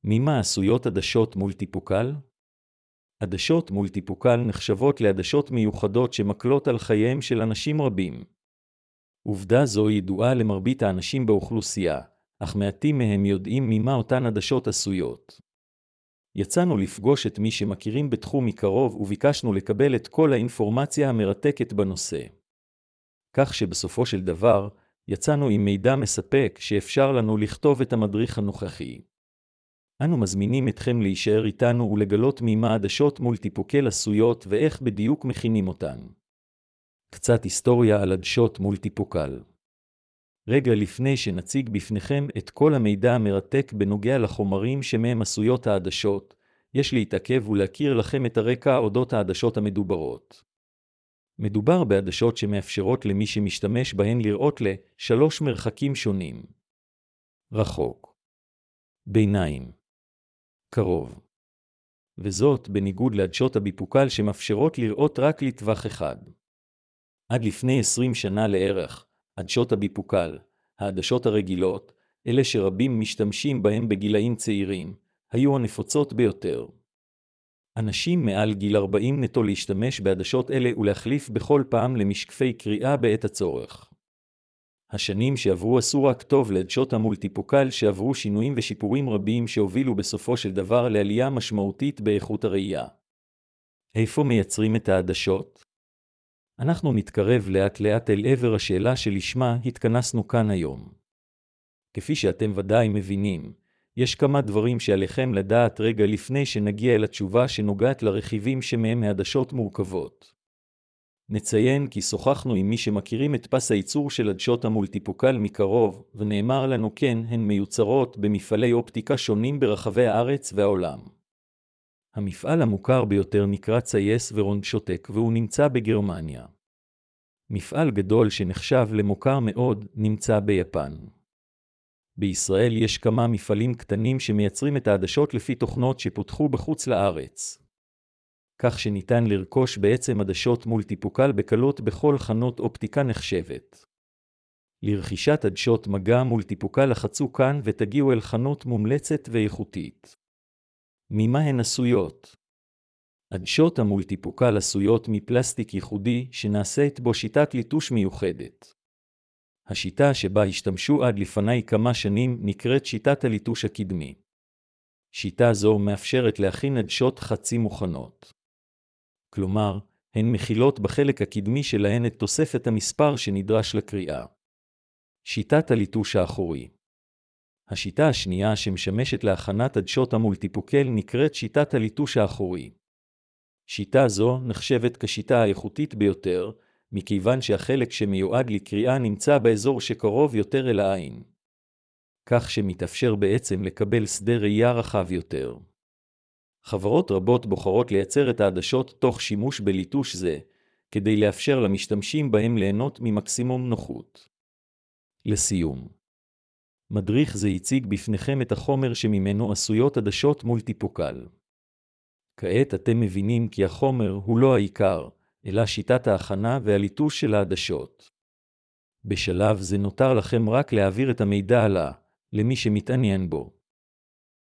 ממה עשויות עדשות מולטיפוקל? עדשות מולטיפוקל נחשבות לעדשות מיוחדות שמקלות על חייהם של אנשים רבים. עובדה זו ידועה למרבית האנשים באוכלוסייה, אך מעטים מהם יודעים ממה אותן עדשות עשויות. יצאנו לפגוש את מי שמכירים בתחום מקרוב וביקשנו לקבל את כל האינפורמציה המרתקת בנושא. כך שבסופו של דבר, יצאנו עם מידע מספק שאפשר לנו לכתוב את המדריך הנוכחי. אנו מזמינים אתכם להישאר איתנו ולגלות ממה עדשות מולטיפוקל עשויות ואיך בדיוק מכינים אותן. קצת היסטוריה על עדשות מולטיפוקל. רגע לפני שנציג בפניכם את כל המידע המרתק בנוגע לחומרים שמהם עשויות העדשות, יש להתעכב ולהכיר לכם את הרקע אודות העדשות המדוברות. מדובר בעדשות שמאפשרות למי שמשתמש בהן לראות לשלוש מרחקים שונים. רחוק, ביניים, קרוב. וזאת בניגוד לעדשות הביפוקל שמאפשרות לראות רק לטווח אחד. עד לפני 20 שנה לערך, עדשות הביפוקל, העדשות הרגילות, אלה שרבים משתמשים בהם בגילאים צעירים, היו הנפוצות ביותר. אנשים מעל גיל 40 נטו להשתמש בעדשות אלה ולהחליף בכל פעם למשקפי קריאה בעת הצורך. השנים שעברו עשו רק טוב לעדשות המולטיפוקל שעברו שינויים ושיפורים רבים שהובילו בסופו של דבר לעלייה משמעותית באיכות הראייה. איפה מייצרים את העדשות? אנחנו נתקרב לאט לאט אל עבר השאלה שלשמה התכנסנו כאן היום. כפי שאתם ודאי מבינים, יש כמה דברים שעליכם לדעת רגע לפני שנגיע אל התשובה שנוגעת לרכיבים שמהם העדשות מורכבות. נציין כי שוחחנו עם מי שמכירים את פס הייצור של עדשות המולטיפוקל מקרוב, ונאמר לנו כן, הן מיוצרות במפעלי אופטיקה שונים ברחבי הארץ והעולם. המפעל המוכר ביותר נקרא צייס ורונדשוטק והוא נמצא בגרמניה. מפעל גדול שנחשב למוכר מאוד נמצא ביפן. בישראל יש כמה מפעלים קטנים שמייצרים את העדשות לפי תוכנות שפותחו בחוץ לארץ. כך שניתן לרכוש בעצם עדשות מולטיפוקל בקלות בכל חנות אופטיקה נחשבת. לרכישת עדשות מגע מולטיפוקל לחצו כאן ותגיעו אל חנות מומלצת ואיכותית. ממה הן עשויות? עדשות המולטיפוקל עשויות מפלסטיק ייחודי שנעשית בו שיטת ליטוש מיוחדת. השיטה שבה השתמשו עד לפני כמה שנים נקראת שיטת הליטוש הקדמי. שיטה זו מאפשרת להכין עדשות חצי מוכנות. כלומר, הן מכילות בחלק הקדמי שלהן את תוספת המספר שנדרש לקריאה. שיטת הליטוש האחורי. השיטה השנייה שמשמשת להכנת עדשות המולטיפוקל נקראת שיטת הליטוש האחורי. שיטה זו נחשבת כשיטה האיכותית ביותר, מכיוון שהחלק שמיועד לקריאה נמצא באזור שקרוב יותר אל העין. כך שמתאפשר בעצם לקבל שדה ראייה רחב יותר. חברות רבות בוחרות לייצר את העדשות תוך שימוש בליטוש זה, כדי לאפשר למשתמשים בהם ליהנות ממקסימום נוחות. לסיום, מדריך זה הציג בפניכם את החומר שממנו עשויות עדשות מולטיפוקל. כעת אתם מבינים כי החומר הוא לא העיקר, אלא שיטת ההכנה והליטוש של העדשות. בשלב זה נותר לכם רק להעביר את המידע הלאה, למי שמתעניין בו.